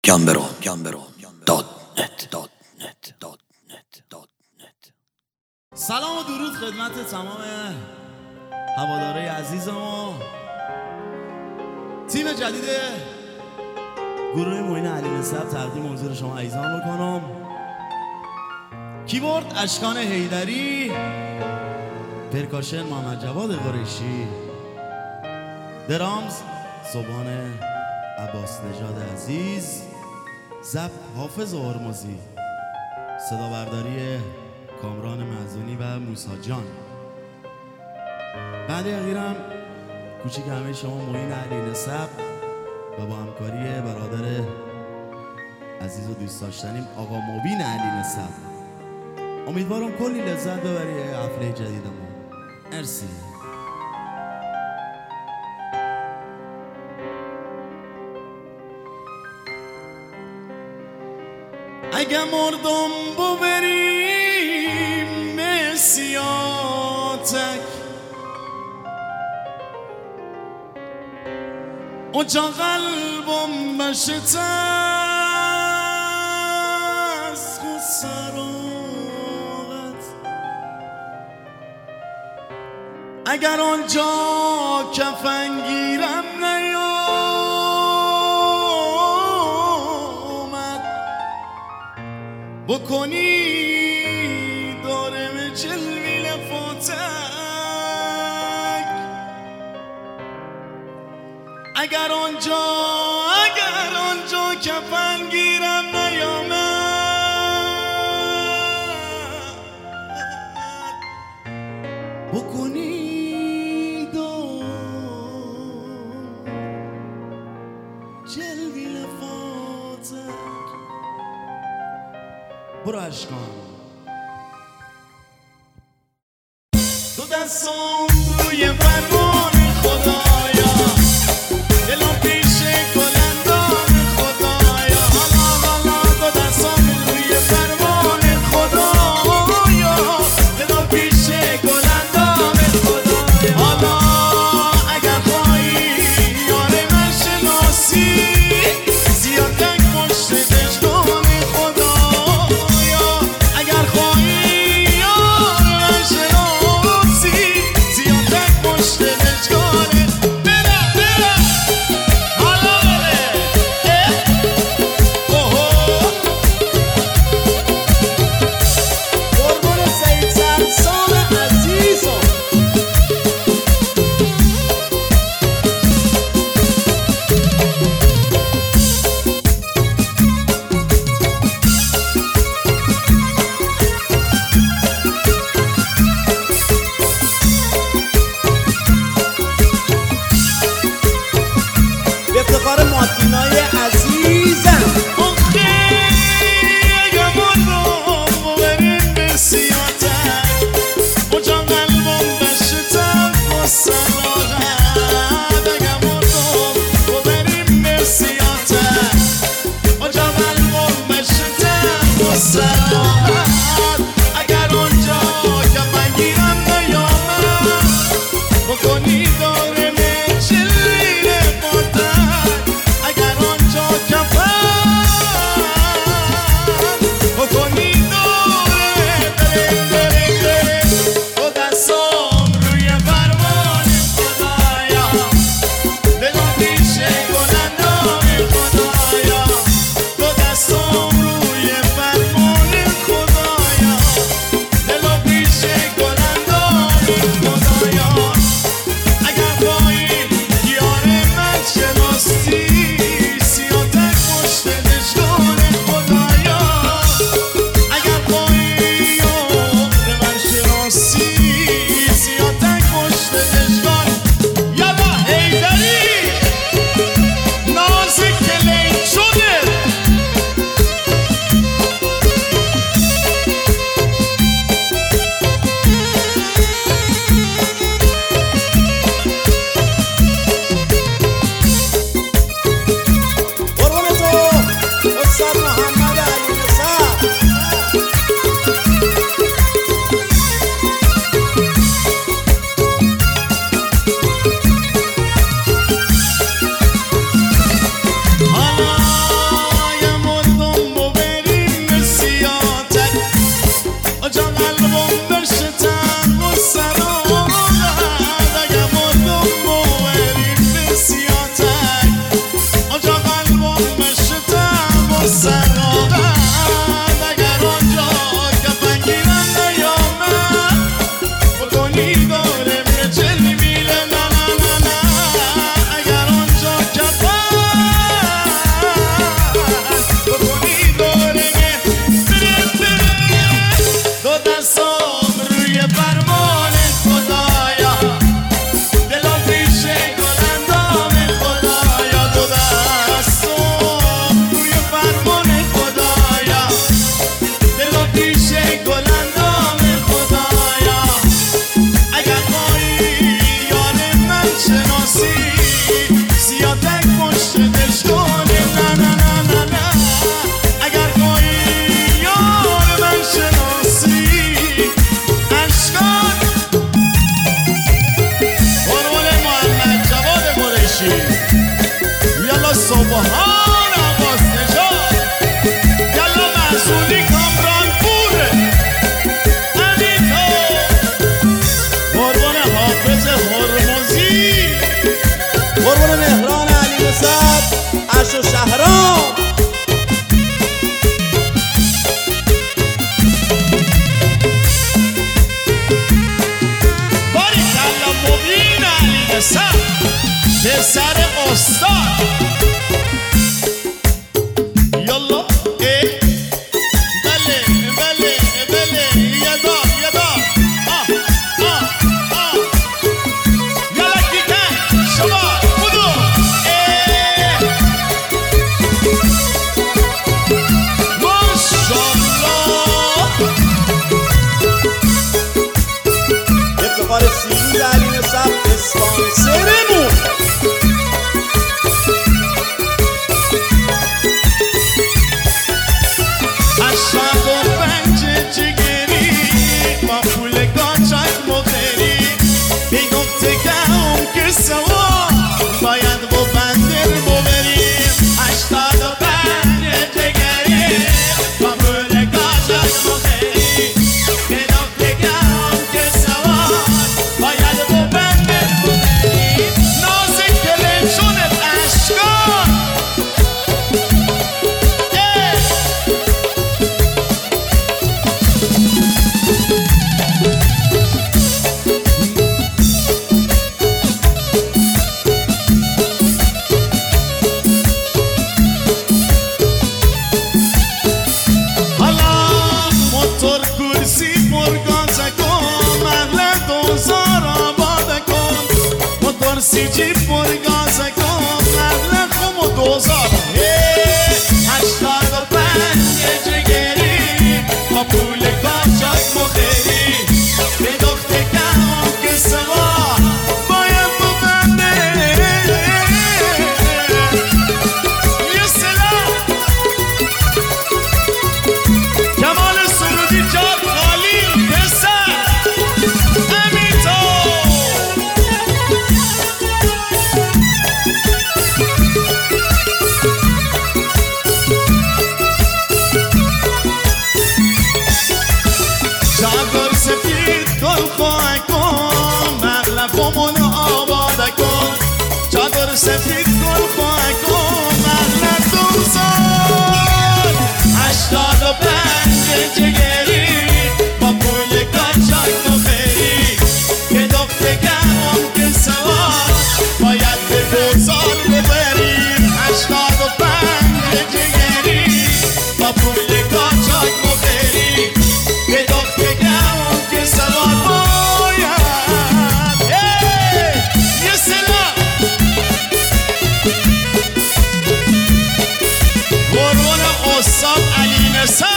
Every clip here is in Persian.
سلام و درود خدمت تمام هوادارهای عزیز ما. تیم جدید گروه معین علی نسب تقدیم حضور شما عزیزان میکنم. کیبورد اشکان حیدری، پرکاشن محمد جواد قریشی، درامز صبحان عباس نژاد عزیز، ضبط حافظ هرمزی، صدا برداری کامران معزونی و موسی جان. بعد اخیرم کوچیک همه شما معین علی نسب و با همکاری برادر عزیز و دوست داشتنیم آقا مبین علی نسب. امیدوارم کلی لذت ببری حفله جدیدمون. مرسی. اگه مردم ببریم به سیاتک، اجا قلبم بشه تسخ و سراغت. اگر آنجا کفن گیرم نیامد، بکنی دارم جلوی لفاتک. اگر آنجا کفن گیرم نیامد، بکنی دارم جلوی لفاتک. برو اشکان. تو دستم روی فرمان خدایا، دلم پیش گلندام خدایا. حالا تو دستم روی فرمان خدایا، دلم پیش گلندام خدایا. حالا اگر خواهی یار من شناسی، زیادک پشت دشتان خدایا. اگر خواهی یار من شناسی، زیادک پشت دشتان. افتخار ماتینای عزیزم. اگه مردم ببریم به سیاتک، اجا قلبم بشه تلخ و سراغت. اگه مردم ببریم به سیاتک، اجا قلبم بشه تلخ و سراغت. اگر آنجا کفن گیرم نیامد، بکنی دارم جلوی لفاتک. اگر آنجا کفن بکنی داره دره. تو دستم روی فرمان خدایا، دلم پیش گلندام خدایا. تو دستم روی فرمان خدایا، دلم پیش گلندام خدایا. اگر خواهی یار من شناسی، سیاتک پشت دشتان خدایا. اگر خواهی یار من شناسی، سیاتک پشت دشتان. یالا حیدری نازک کلین شده. قربون تو استاد محمد علی نسب. حالا سفید کن خواهد کن مغلط دوزار 85 جگری با پول کاچاک مخیری که دفته گمم که سوار باید به دوزار ببریم 85 جگری با پول کاچاک مخیری که دفته گمم که سوار باید یه سلام قربان استاد علی نصر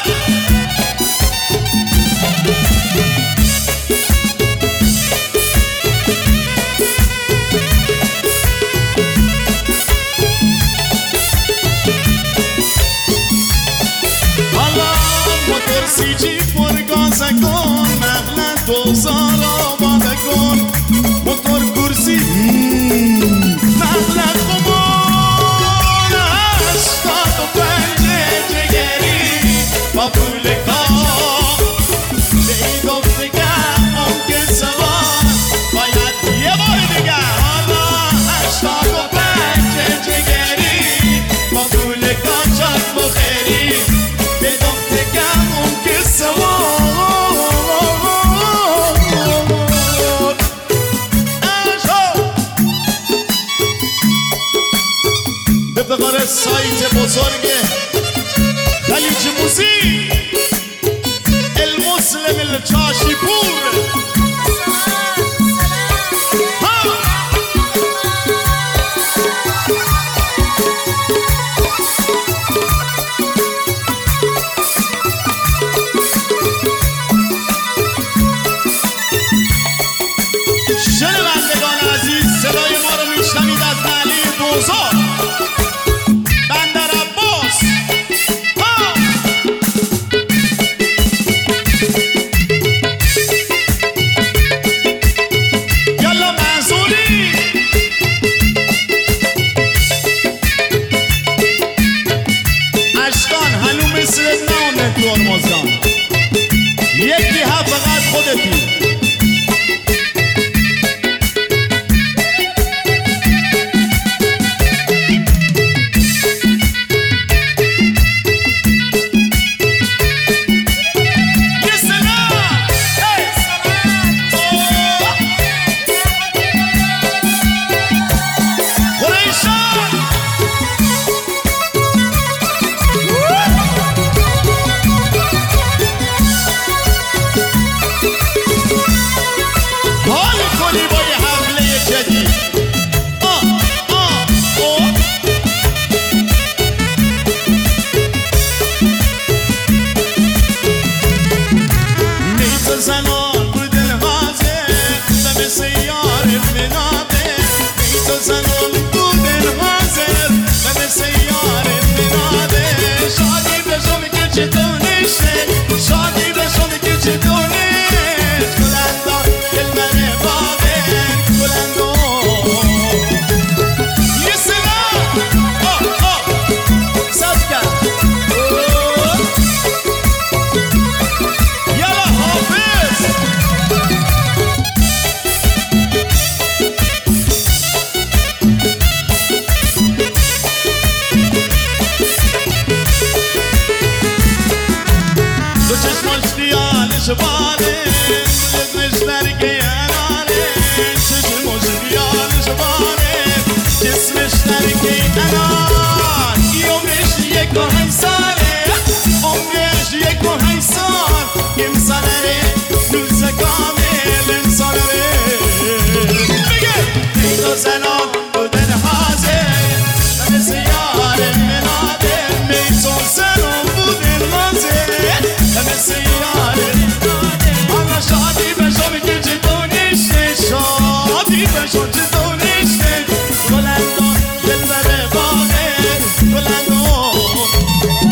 سی جی پرگازه کن مغلط دوزار آباده کن موتور کرسی مغلط خمار 85 جگری با پول کار به این گفتگم ممکن سوار باید یه بار دیگه حالا 85 جگری با پول کاچاک مخیری به گفتگم ممکن سوار به فقار سایت بزرگ خلیج موزیک المسلم الچاشی پور شنوندگان عزیز صدای ما رو میشنوید از محله دوزار بندر عباس یالا منصوری اشکان هنو مثل نامه تو ارمزگان یکی ها فقط خودتی زنان بودن حاضر و مثل یار منابه تو زنان بودن حاضر و مثل یار منابه شادی بشم که چطورشه شادی بشم که چطورش گلندان دلبر باقر گلندان یه سلام سب کرد شبانه گلت مشتر که انانه چشمش بیان شبانه جسمش ترکه انان عمرش یک و ساله عمرش یک و سال امسانه روز کامل انسانه بگه این دو زنان بودن حاضر و مثل یار مناده میتون زنان بودن حاضر و مثل یار شادی بشم که چطورشه شادی بشم چطورشه گلندان دلبر باقر گلندان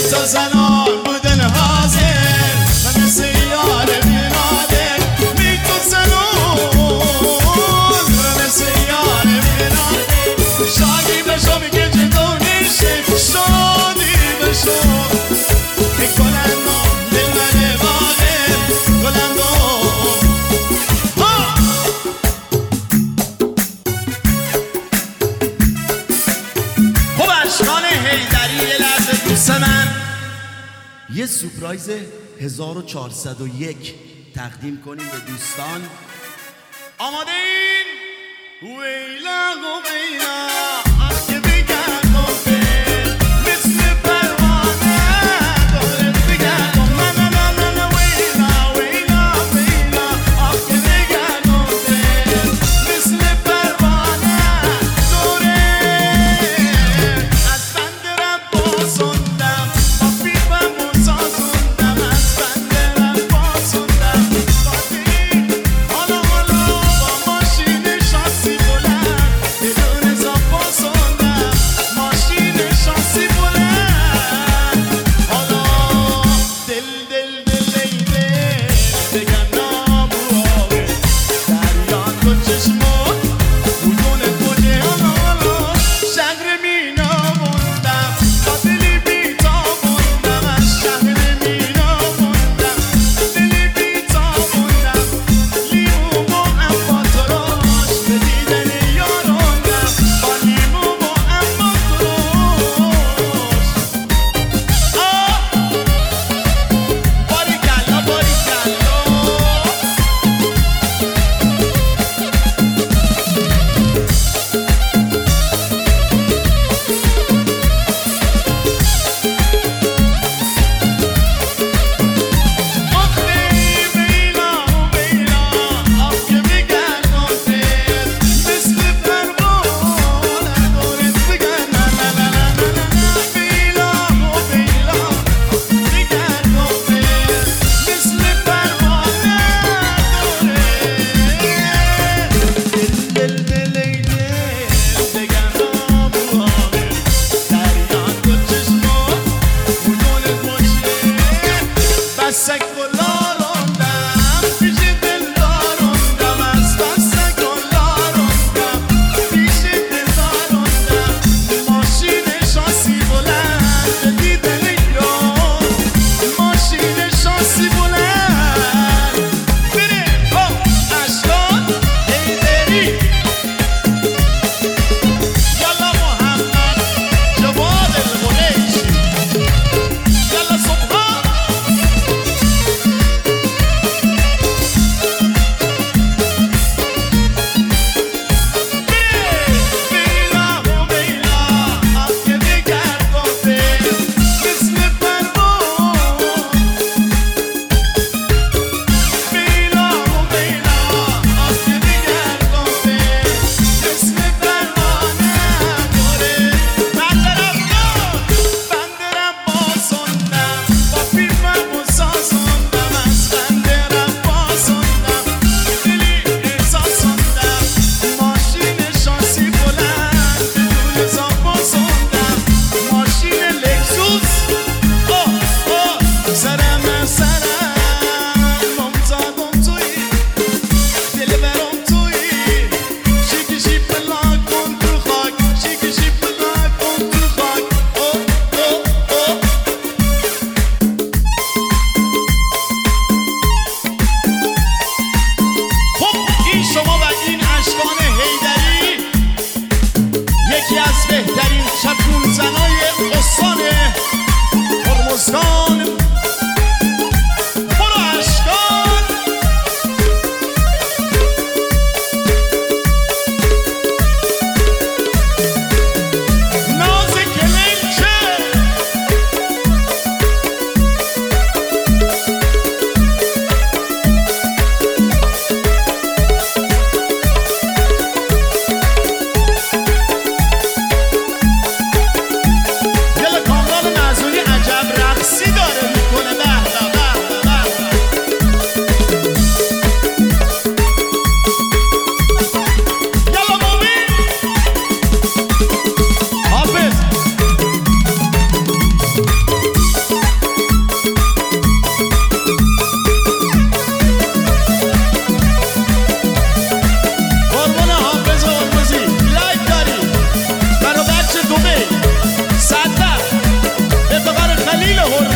تا زنان بودن حاضر و مثل یار بینادر می تو زنون و مثل یار بینادر شادی بشو میگه جدو نیشه شادی بشو گلندو دل من باغه گلندو خب اشکان حیدری یه لحظه دوست من یه سورپرایز 1401 تقدیم کنیم به دوستان. آماده این؟ ویلا و ویلا که بگرد و مثل پروانه دارد بگرد و نه ویلا ویلا ویلا که بگرد و مثل پروانه داره از بند رب بازندم با پیپم سازندم از بند رب بازندم حالا با ماشین شاسی بلند بدون زاب بازندم ماشین شاسی بلند حالا دل ای دل بگم نامواره دریان تو چشمات بودون کجه حالا شهر مینا موندم تا دلی بیتا موندم از شهر مینا موندم دلی بیتا موندم لیمو با اما تراش به دیدن یاروندم با لیمو با اما تراش باریکلا باریکلا بسک گلا روندم پیش دل داروندم از بسک گلا روندم پیش دل داروندم ماشین شاسی بلند دیدن یار ماشین شاسی بلند بره اشکان حیدری یالا محمد جواد القریشی یالا صبحان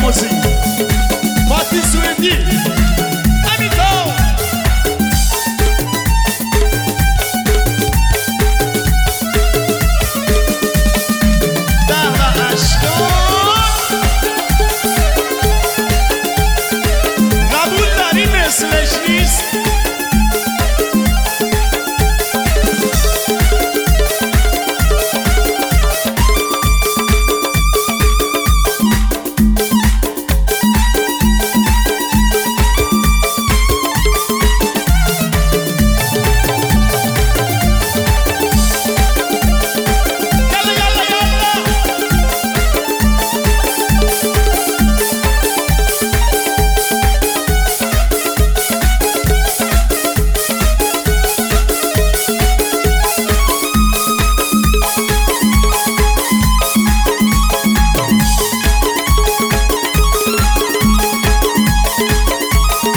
بیاموزی فاتی سوئدی امیتو دهر اشکان قبول داری مثلش نیست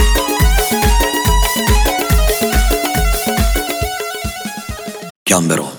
Gambero.